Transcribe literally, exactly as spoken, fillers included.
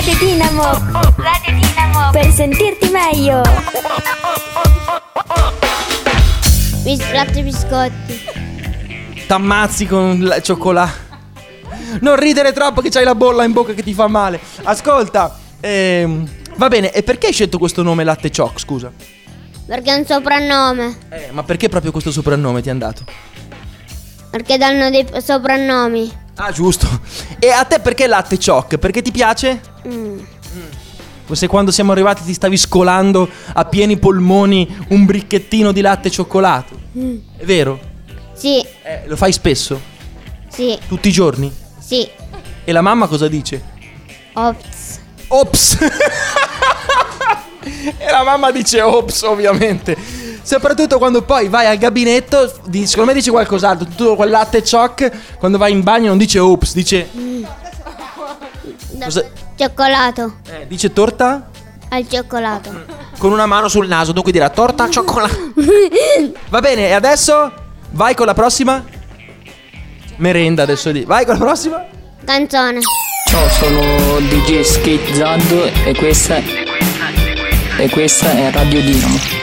Radio Dinamo. Radio Dinamo. Per sentirti meglio. Bis- latte e biscotti. T'ammazzi con il cioccolato. Non ridere troppo che c'hai la bolla in bocca che ti fa male. Ascolta, ehm, va bene, e perché hai scelto questo nome Latte Choc, scusa? Perché è un soprannome. Eh, ma perché proprio questo soprannome ti è andato? Perché danno dei soprannomi. Ah, giusto. E a te perché Latte Choc? Perché ti piace? Mm. Se quando siamo arrivati ti stavi scolando a pieni polmoni un bricchettino di latte e cioccolato. Mm. È vero? Sì, Eh, lo fai spesso? sì, Tutti i giorni? sì. E la mamma cosa dice? Ops. Ops! E la mamma dice ops, ovviamente. Soprattutto quando poi vai al gabinetto, di- secondo me dice qualcos'altro. Tutto quel latte choc, quando vai in bagno non dice ops, dice... Cosa- Cioccolato. eh, dice torta? Al cioccolato. Con una mano sul naso, dunque dirà torta, cioccolato. Va bene, e adesso vai con la prossima? Merenda adesso di. Vai con la prossima? Canzone. Ciao, sono D J Skate Zaddo e questa, e questa è Radio Dinamo.